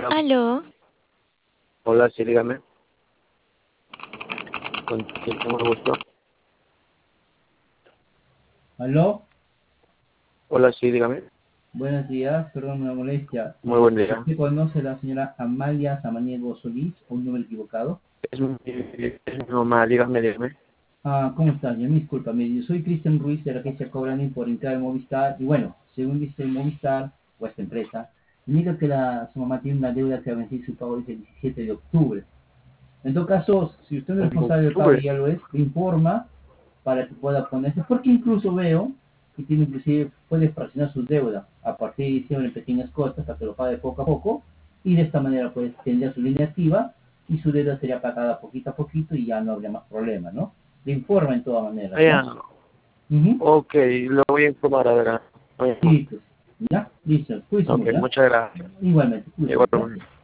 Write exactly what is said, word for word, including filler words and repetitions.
Aló, Hola, sí, dígame. ¿Con quién tengo el gusto? Aló, Hola, sí, dígame. buenos días, perdón la molestia. Muy Eh, buen día. ¿Usted conoce a la señora Amalia Samaniego Solís o un número equivocado? Es mi, es mi mamá, dígame, dígame. Ah, ¿cómo está? Yo, disculpa, yo soy Cristian Ruiz de la agencia Cobrani por entrar en Movistar y bueno, según dice Movistar o esta empresa, indica que la, su mamá tiene una deuda que va a vencer su pago desde el diecisiete de octubre. En todo caso, si usted no es En responsable del pago y octubre. ya lo es, le informa para que pueda ponerse, porque incluso veo que tiene inclusive puede fraccionar su deuda a partir de diciembre en pequeñas cuotas para que lo pague poco a poco y de esta manera pues tendría su línea activa y su deuda sería pagada poquito a poquito y ya no habría más problema, ¿no? Le informa en todas maneras, Ah, ¿ya? Ujú. ok, lo voy a informar ahora. Voy a informar. Sí, pues, ¿ya? Listo, cuídese Ok, mucho, ¿ya? muchas gracias. Igualmente, cuídese, ¿ya? Igual.